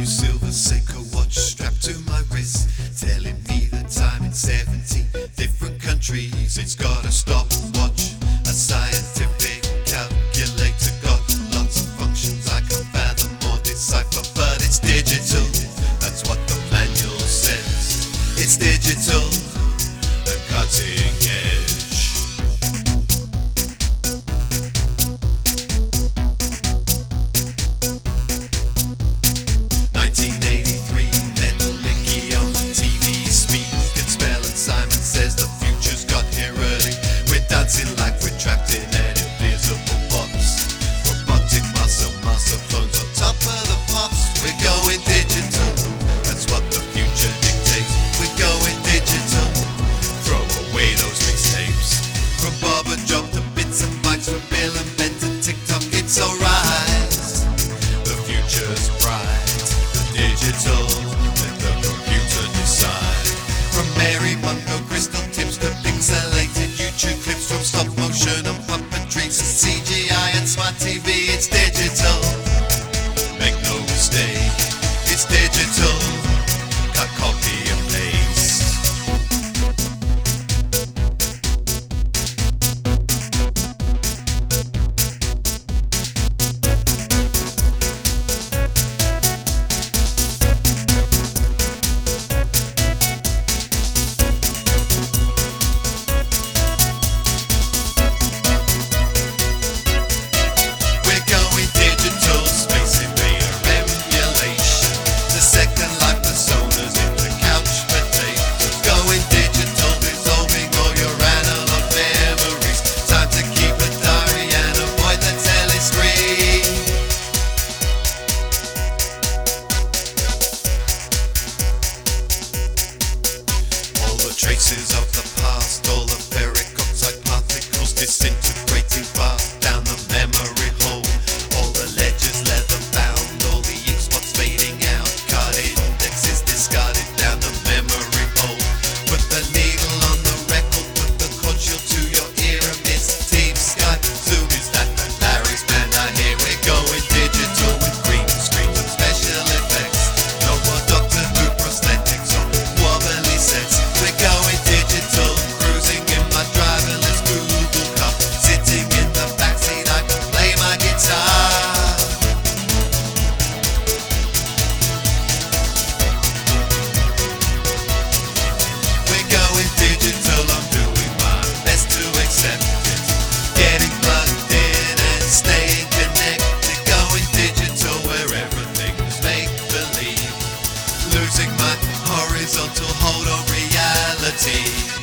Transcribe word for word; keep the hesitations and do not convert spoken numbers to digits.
new silver Seiko watch strapped to my wrist, telling me the time in seventeen different countries. It's got a stopwatch, a scientific calculator, got lots of functions I can't fathom or decipher, but it's digital. That's what the manual says. It's digital, the cutting edge. nineteen eighty-three, Metal Mickey on the T V, speak and spell, and Simon says the future's got here early. We're dancing like we're trapped in an invisible box. Robotic muscle, muscle phones on top of the pops. We're going digital, that's what the future dictates. We're going digital, throw away those mixtapes. From Barber Job to bits and bytes, from Bill and Ben to TikTok, it's alright. The future's bright, digital, let the computer decide. From Mary Bungo crystal tips to pixelated YouTube clips, from stop motion and puppetry to C G I and smart T V, it's digital. Make no mistake, it's digital. Cut, copy and paste. We're going digital, space invader emulation. The second life personas in the couch potatoes. Going digital, dissolving all your analog memories. Time to keep a diary and avoid the telescreen. All the traces of the past, all the ferric oxide particles disintegrating fast down the memory hole. All the ledgers leather bound, all the ink spots fading out. Card indexes discarded down the memory hole. Put the needle on the record, put the cord shield to your ear and miss Team Sky. Zoom is that and Larry's man I hear. We're going digital with green screens and special effects. No more Doctor Who prosthetics or wobbly sets. We're going digital, cruising in my driverless Google car. Sitting in the backseat I can play my guitar. We're going digital, I'm doing my best to accept it. Getting plugged in and staying connected. Going digital where everything's make-believe. Losing my horizontal hold on reality.